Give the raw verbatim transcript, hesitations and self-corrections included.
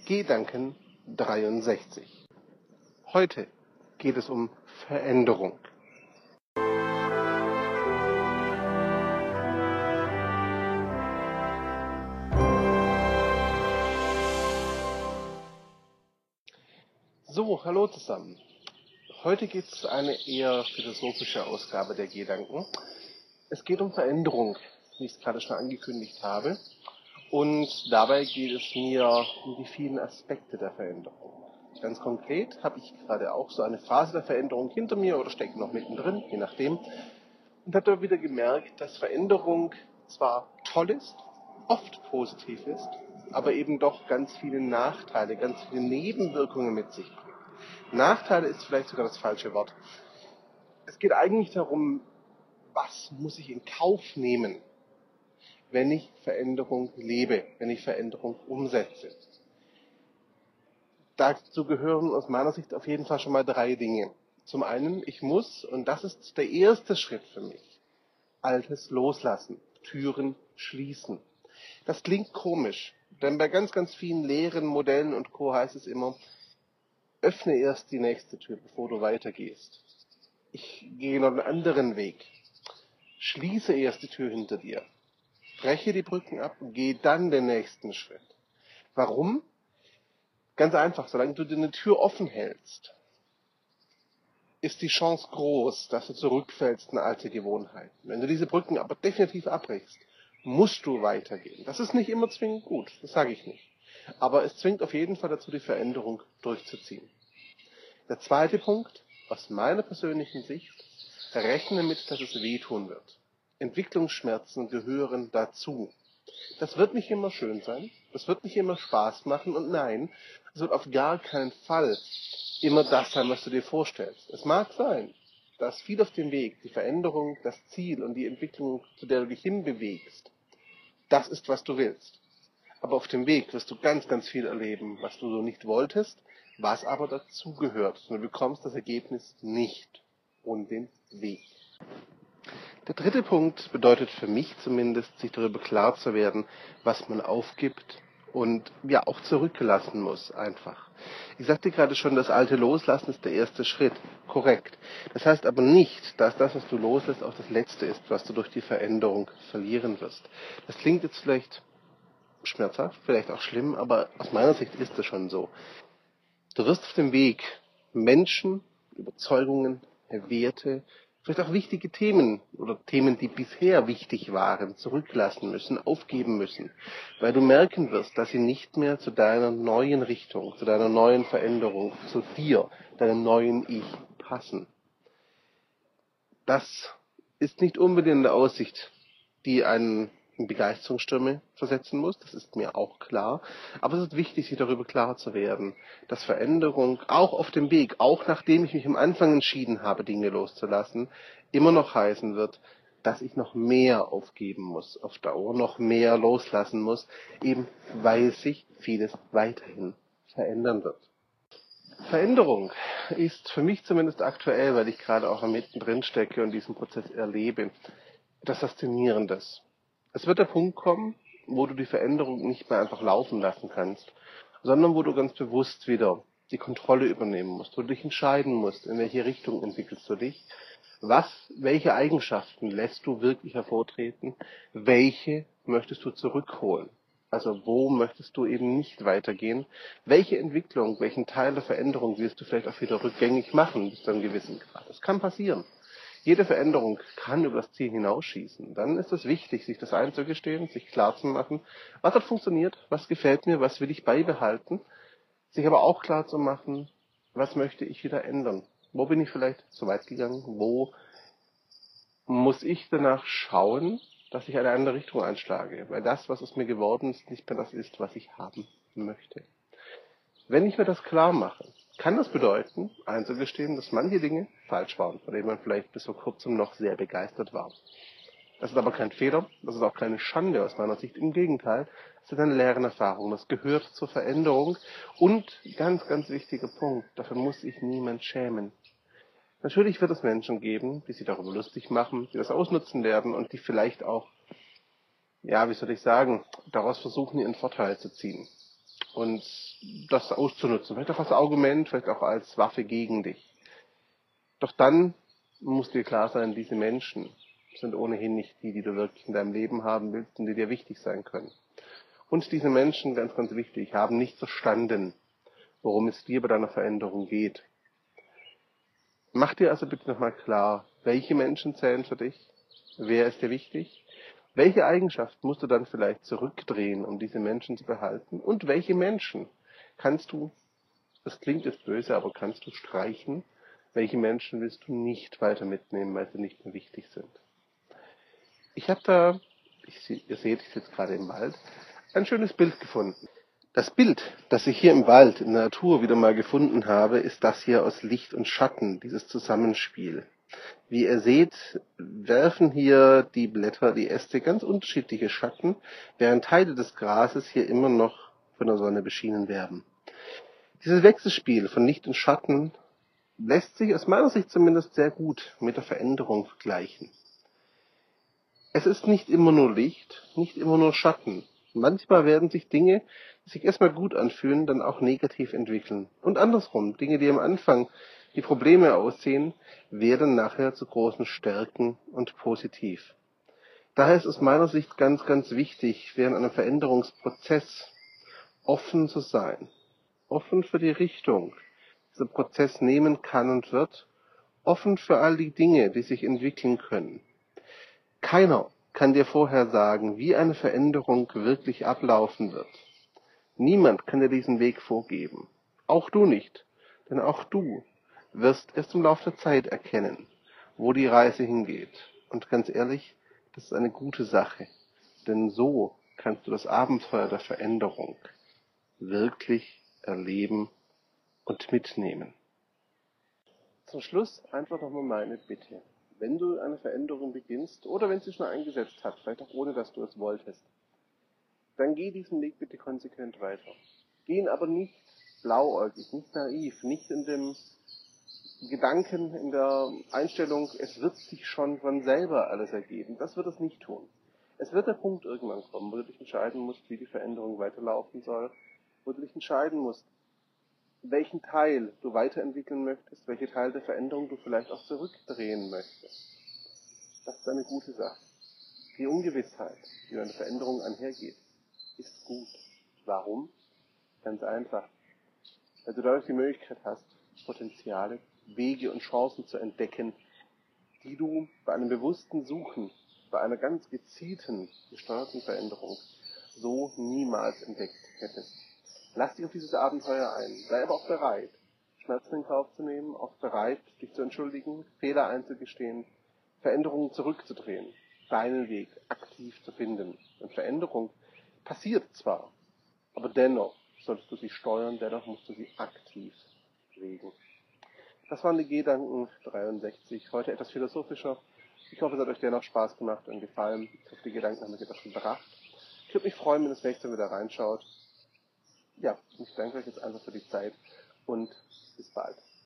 Gedanken dreiundsechzig. Heute geht es um Veränderung. So, hallo zusammen. Heute gibt es eine eher philosophische Ausgabe der Gedanken. Es geht um Veränderung, wie ich es gerade schon angekündigt habe. Und dabei geht es mir um die vielen Aspekte der Veränderung. Ganz konkret habe ich gerade auch so eine Phase der Veränderung hinter mir oder stecke noch mittendrin, je nachdem. Und habe da wieder gemerkt, dass Veränderung zwar toll ist, oft positiv ist, aber eben doch ganz viele Nachteile, ganz viele Nebenwirkungen mit sich bringt. Nachteile ist vielleicht sogar das falsche Wort. Es geht eigentlich darum, was muss ich in Kauf nehmen, wenn ich Veränderung lebe, wenn ich Veränderung umsetze. Dazu gehören aus meiner Sicht auf jeden Fall schon mal drei Dinge. Zum einen, ich muss, und das ist der erste Schritt für mich, Altes loslassen, Türen schließen. Das klingt komisch, denn bei ganz, ganz vielen Lehren, Modellen und Co. heißt es immer, öffne erst die nächste Tür, bevor du weitergehst. Ich gehe noch einen anderen Weg. Schließe erst die Tür hinter dir. Breche die Brücken ab und gehe dann den nächsten Schritt. Warum? Ganz einfach, solange du dir eine Tür offen hältst, ist die Chance groß, dass du zurückfällst in alte Gewohnheiten. Wenn du diese Brücken aber definitiv abbrichst, musst du weitergehen. Das ist nicht immer zwingend gut, das sage ich nicht. Aber es zwingt auf jeden Fall dazu, die Veränderung durchzuziehen. Der zweite Punkt, aus meiner persönlichen Sicht, rechne mit, dass es wehtun wird. Entwicklungsschmerzen gehören dazu. Das wird nicht immer schön sein, das wird nicht immer Spaß machen und nein, es wird auf gar keinen Fall immer das sein, was du dir vorstellst. Es mag sein, dass viel auf dem Weg, die Veränderung, das Ziel und die Entwicklung, zu der du dich hinbewegst, das ist, was du willst. Aber auf dem Weg wirst du ganz, ganz viel erleben, was du so nicht wolltest, was aber dazugehört. Und du bekommst das Ergebnis nicht und den Weg. Der dritte Punkt bedeutet für mich zumindest, sich darüber klar zu werden, was man aufgibt und ja auch zurücklassen muss einfach. Ich sagte gerade schon, das Alte loslassen ist der erste Schritt. Korrekt. Das heißt aber nicht, dass das, was du loslässt, auch das Letzte ist, was du durch die Veränderung verlieren wirst. Das klingt jetzt vielleicht schmerzhaft, vielleicht auch schlimm, aber aus meiner Sicht ist es schon so. Du wirst auf dem Weg Menschen, Überzeugungen, Werte, vielleicht auch wichtige Themen oder Themen, die bisher wichtig waren, zurücklassen müssen, aufgeben müssen, weil du merken wirst, dass sie nicht mehr zu deiner neuen Richtung, zu deiner neuen Veränderung, zu dir, deinem neuen Ich passen. Das ist nicht unbedingt eine Aussicht, die einen in Begeisterungsstürme versetzen muss, das ist mir auch klar. Aber es ist wichtig, sich darüber klar zu werden, dass Veränderung auch auf dem Weg, auch nachdem ich mich am Anfang entschieden habe, Dinge loszulassen, immer noch heißen wird, dass ich noch mehr aufgeben muss, auf Dauer noch mehr loslassen muss, eben weil sich vieles weiterhin verändern wird. Veränderung ist für mich zumindest aktuell, weil ich gerade auch mittendrin stecke und diesen Prozess erlebe, etwas Faszinierendes. Es wird der Punkt kommen, wo du die Veränderung nicht mehr einfach laufen lassen kannst, sondern wo du ganz bewusst wieder die Kontrolle übernehmen musst, wo du dich entscheiden musst, in welche Richtung entwickelst du dich, was, welche Eigenschaften lässt du wirklich hervortreten, welche möchtest du zurückholen. Also wo möchtest du eben nicht weitergehen? Welche Entwicklung, welchen Teil der Veränderung willst du vielleicht auch wieder rückgängig machen bis zu einem gewissen Grad? Das kann passieren. Jede Veränderung kann über das Ziel hinausschießen. Dann ist es wichtig, sich das einzugestehen, sich klarzumachen, was hat funktioniert, was gefällt mir, was will ich beibehalten, sich aber auch klarzumachen, was möchte ich wieder ändern. Wo bin ich vielleicht zu weit gegangen? Wo muss ich danach schauen, dass ich eine andere Richtung einschlage? Weil das, was aus mir geworden ist, nicht mehr das ist, was ich haben möchte. Wenn ich mir das klar mache, kann das bedeuten, einzugestehen, dass manche Dinge falsch waren, von denen man vielleicht bis vor kurzem noch sehr begeistert war. Das ist aber kein Fehler, das ist auch keine Schande aus meiner Sicht. Im Gegenteil, es ist eine Lernerfahrung, das gehört zur Veränderung. Und ganz, ganz wichtiger Punkt, dafür muss sich niemand schämen. Natürlich wird es Menschen geben, die sich darüber lustig machen, die das ausnutzen werden und die vielleicht auch, ja, wie soll ich sagen, daraus versuchen, ihren Vorteil zu ziehen. Und das auszunutzen. Vielleicht auch als Argument, vielleicht auch als Waffe gegen dich. Doch dann muss dir klar sein, diese Menschen sind ohnehin nicht die, die du wirklich in deinem Leben haben willst und die dir wichtig sein können. Und diese Menschen, ganz, ganz wichtig, haben nicht verstanden, worum es dir bei deiner Veränderung geht. Mach dir also bitte nochmal klar, welche Menschen zählen für dich, wer ist dir wichtig, welche Eigenschaft musst du dann vielleicht zurückdrehen, um diese Menschen zu behalten und welche Menschen kannst du, das klingt jetzt böse, aber kannst du streichen, welche Menschen willst du nicht weiter mitnehmen, weil sie nicht mehr wichtig sind. Ich habe da, ich, ihr seht, ich sitze gerade im Wald, ein schönes Bild gefunden. Das Bild, das ich hier im Wald, in der Natur wieder mal gefunden habe, ist das hier aus Licht und Schatten, dieses Zusammenspiel. Wie ihr seht, werfen hier die Blätter, die Äste ganz unterschiedliche Schatten, während Teile des Grases hier immer noch von der Sonne beschienen werden. Dieses Wechselspiel von Licht und Schatten lässt sich aus meiner Sicht zumindest sehr gut mit der Veränderung vergleichen. Es ist nicht immer nur Licht, nicht immer nur Schatten. Manchmal werden sich Dinge, die sich erstmal gut anfühlen, dann auch negativ entwickeln. Und andersrum, Dinge, die am Anfang die Probleme aussehen, werden nachher zu großen Stärken und positiv. Daher ist aus meiner Sicht ganz, ganz wichtig, während einem Veränderungsprozess offen zu sein. Offen für die Richtung, die dieser Prozess nehmen kann und wird. Offen für all die Dinge, die sich entwickeln können. Keiner kann dir vorher sagen, wie eine Veränderung wirklich ablaufen wird. Niemand kann dir diesen Weg vorgeben. Auch du nicht. Denn auch du wirst erst im Laufe der Zeit erkennen, wo die Reise hingeht. Und ganz ehrlich, das ist eine gute Sache. Denn so kannst du das Abenteuer der Veränderung wirklich erleben und mitnehmen. Zum Schluss einfach nochmal meine Bitte. Wenn du eine Veränderung beginnst oder wenn sie schon eingesetzt hat, vielleicht auch ohne, dass du es wolltest, dann geh diesen Weg bitte konsequent weiter. Geh ihn aber nicht blauäugig, nicht naiv, nicht in dem Gedanken, in der Einstellung, es wird sich schon von selber alles ergeben. Das wird es nicht tun. Es wird der Punkt irgendwann kommen, wo du dich entscheiden musst, wie die Veränderung weiterlaufen soll, wo du dich entscheiden musst, welchen Teil du weiterentwickeln möchtest, welche Teil der Veränderung du vielleicht auch zurückdrehen möchtest. Das ist eine gute Sache. Die Ungewissheit, die mit einer Veränderung einhergeht, ist gut. Warum? Ganz einfach. Weil du dadurch die Möglichkeit hast, Potenziale, Wege und Chancen zu entdecken, die du bei einem bewussten Suchen, bei einer ganz gezielten, gesteuerten Veränderung so niemals entdeckt hättest. Lass dich auf dieses Abenteuer ein. Sei aber auch bereit, Schmerzen in Kauf zu nehmen, auch bereit, dich zu entschuldigen, Fehler einzugestehen, Veränderungen zurückzudrehen, deinen Weg aktiv zu finden. Und Veränderung passiert zwar, aber dennoch solltest du sie steuern, dennoch musst du sie aktiv bewegen. Das waren die Gedanken dreiundsechzig, heute etwas philosophischer. Ich hoffe, es hat euch dennoch Spaß gemacht und gefallen. Ich hoffe, die Gedanken haben euch etwas gebracht. Ich würde mich freuen, wenn ihr das nächste Mal wieder reinschaut. Ja, ich danke euch jetzt einfach für die Zeit und bis bald.